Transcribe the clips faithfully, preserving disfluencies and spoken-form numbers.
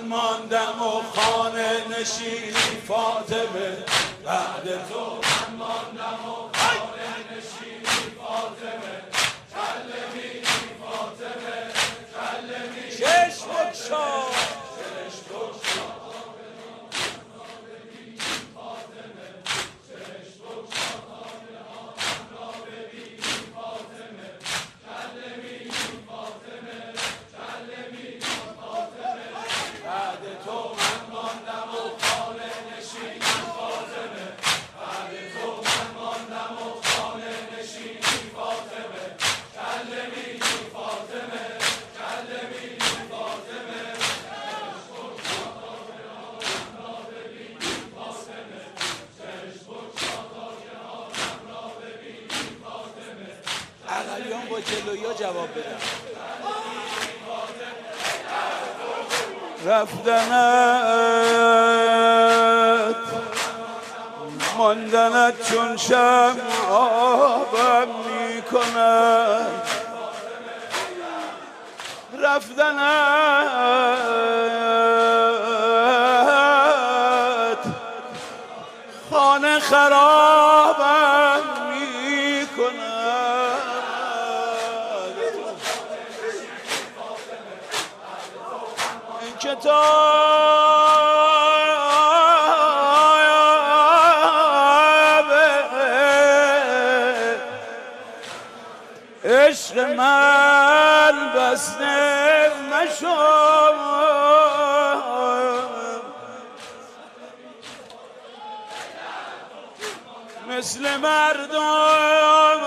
ماندم و خانه نشینی فاطمه، بعد تو من ماندم و خانه نشینی فاطمه، کلمی فاطمه کلمی چشم بکشا چشم بکشا اقلیان با جلویا جواب بدن. رفتنت ماندنت چون شمع آبم میکند، رفتنت خانه خرابم میکند. این کتاب عشق من بسته مشو، مثل مردم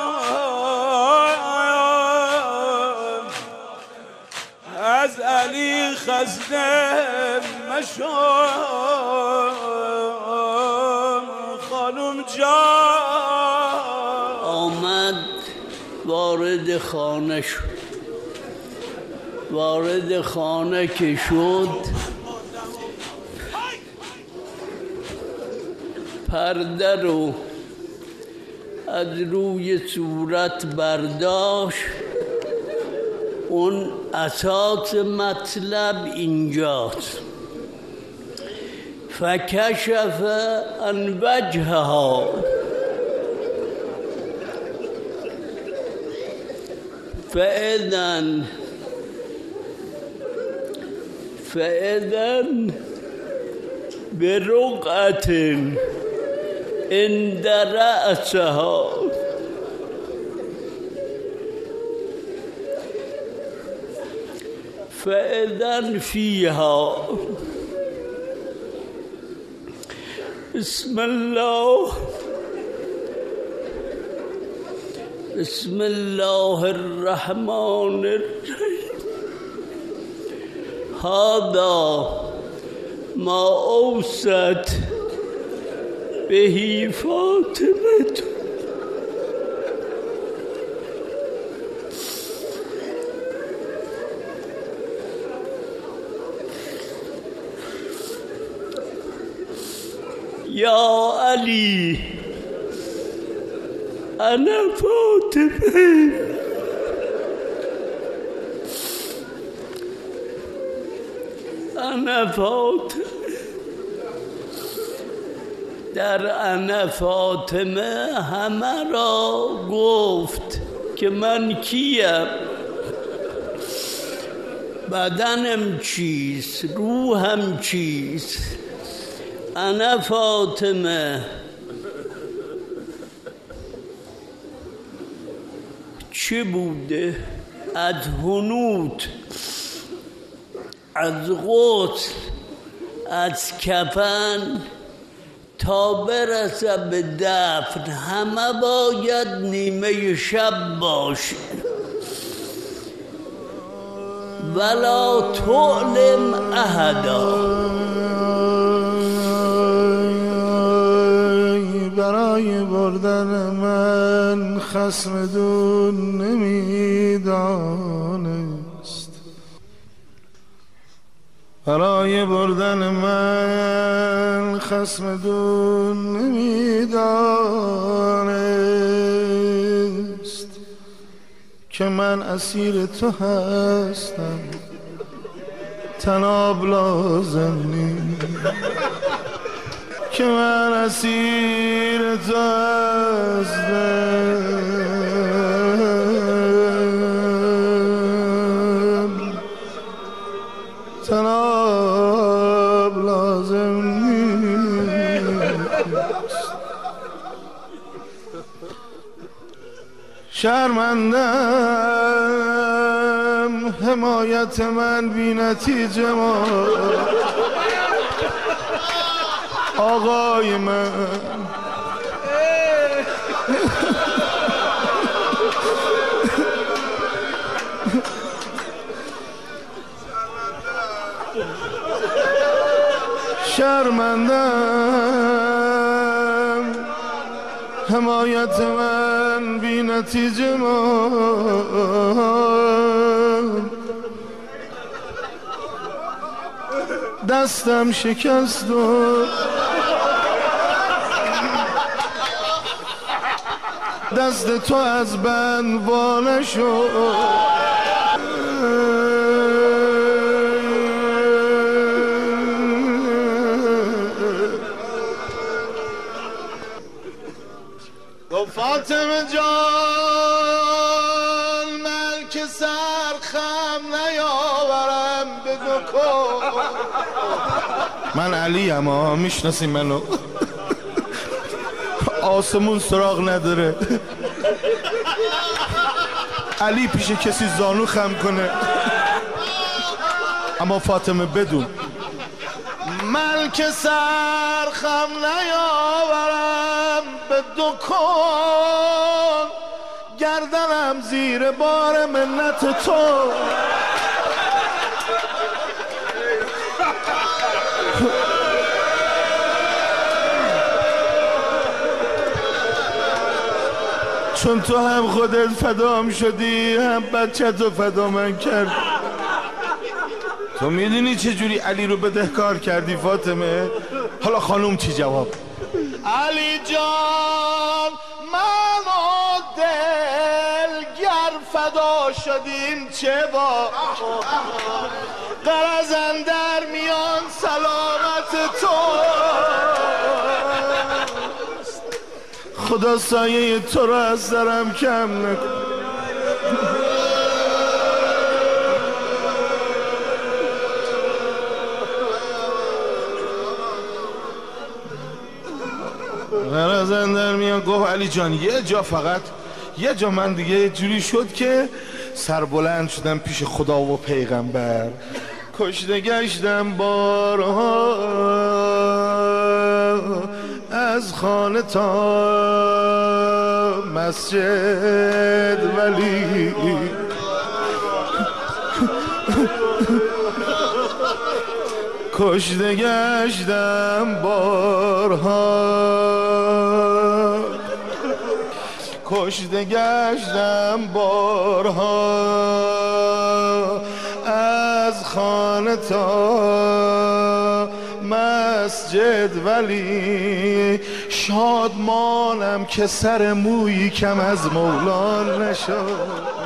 از علی خسته مشو خانم جان. آمد وارد خانه شد. وارد خانه که شد پرده رو از روی صورت برداشت. اون اساس مطلب اینجاست. فکشف عن وجهها فاذن فاذن برقعة عند رأسها فاذن فيها بسم الله بسم الله الرحمن الرحيم. هذا ما أوصت به فاطمة. يا علي أنا فاطمة. أنا فاطمة. در انا فاطمه همه را گفت که من کیم، بدنم چیست، روحم چیست. انا فاطمه چه بوده؟ از حنوط، از غسل، از کفن تا برسه به دفن همه باید نیمه شب باشه. ولا تعلم احدا. برای بردن من خصم دون نمیدانست، برای بردن من خصم دون نمیدانست که من اسیر تو هستم. تناب لازم نیست که من اسیر تو هستم، تناب لازم نیست. شرمندم حمایت من بی نتیجه ما آقای من. شرمندم حمایت من بی نتیجه ما دستم شکست و دست تو از بند وا نشد. فاطمه جان من که سرخم نیاورم به دکو. من علی اما میشناسی منو، آسمون سراغ نداره. علی پیش کسی زانو خم کنه، اما فاطمه بدون من که سرخم نیاورم به دکان، گردنم زیر بار منت تو. چون تو هم خودت فدام شدی هم بچه تو فدا من کرد. تو میدونی چجوری علی رو بدهکار کردی فاطمه؟ حالا خانوم چی جواب؟ علی جان من و دلگر فدا شدیم چه با قرزن در میان سلامت تو. خدا سایه تو رو از سرم کم نکن. غرضن در میان گفت علی جان یه جا، فقط یه جا من دیگه جوری شد که سربلند شدم پیش خدا و پیغمبر. کشته گشتم بارها از خانه تا مسجد، ولی کشته گشتم بارها کشته گشتم بارها از خانه تا مسجد، ولی شادمانم که سر مویی کم از مولان نشد.